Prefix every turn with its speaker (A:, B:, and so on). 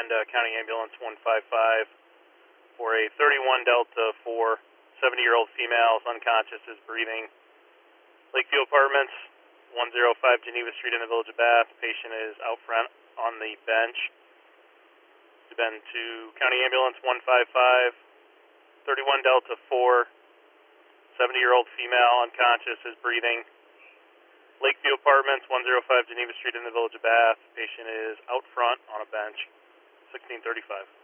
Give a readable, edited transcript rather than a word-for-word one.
A: send County Ambulance 155 for a 31 Delta 4, 70-year-old female, is unconscious, is breathing. Lakeview Apartments, 105 Geneva Street in the Village of Bath. Patient is out front on the bench. Been to County Ambulance 155, 31 Delta 4, 70-year-old female, unconscious, is breathing. Lakeview Apartments, 105 Geneva Street in the Village of Bath. Patient is out front on a bench, 1635.